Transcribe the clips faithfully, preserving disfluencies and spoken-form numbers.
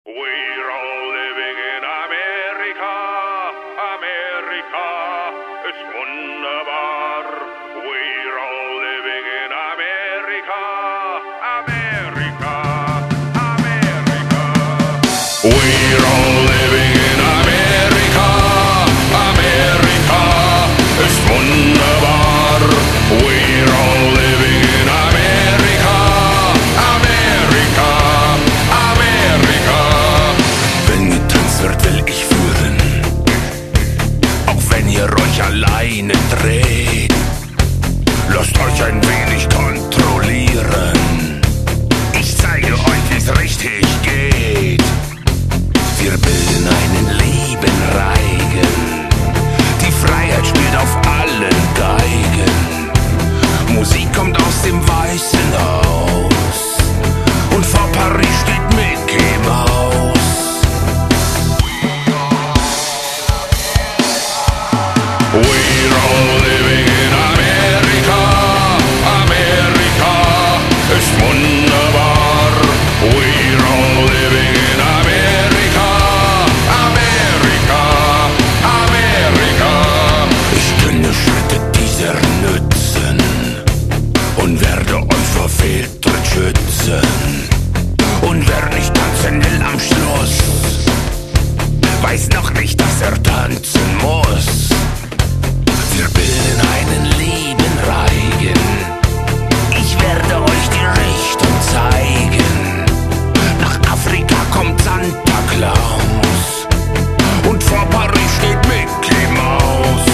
We're all living in Amerika, Amerika ist wunderbar. We're all living in Amerika, Amerika, Amerika. We're all living in Amerika, Amerika ist wunderbar. We're all living in Amerika, Amerika, Amerika. Wenn getanzt wird, will ich führen, auch wenn ihr euch alleine dreht. Lasst euch ein wenig kontrollieren. Ich zeige euch, wie's richtig geht. Wir bilden einen lieben Reigen. Die Freiheit spielt auf allen Geigen. Musik kommt aus dem Weißen Haus und vor Paris steht Mickey Mouse. We're all living in Amerika, Amerika ist wunderbar. We're all living in Amerika, Amerika, Amerika. Ich kenne Schritte dieser nützen und werde euch vor Fehltritt schützen. Und wer nicht tanzen will am Schluss, weiß noch nicht, dass er tanzen muss. Wir bilden einen lieben Reigen. Ich werde euch die Richtung zeigen. Nach Afrika kommt Santa Claus und vor Paris steht Mickey Mouse.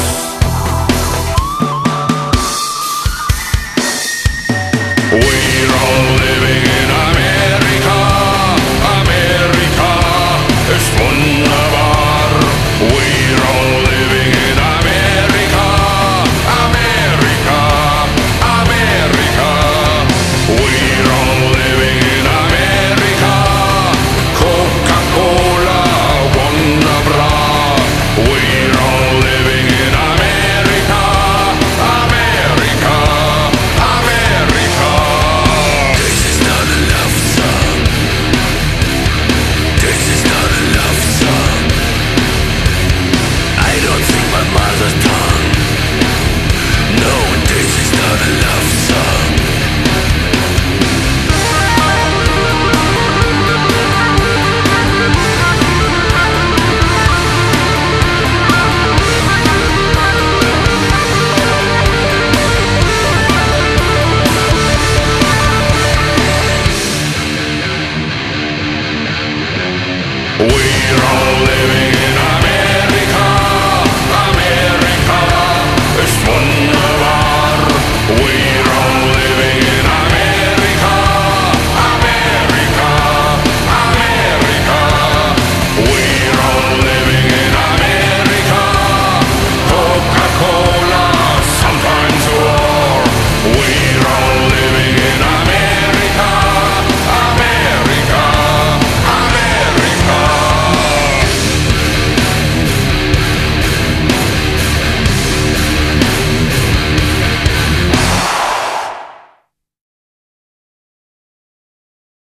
We're all living in Amerika, Amerika ist wunderbar. We're all living in Amerika, Amerika, Amerika. We're all living in Amerika. Coca-Cola, wunderbar. We're all living in Amerika, Amerika, Amerika. This is not a love song. This is not a love song. I don't sing my mother's tongue. No, this is not a love song. We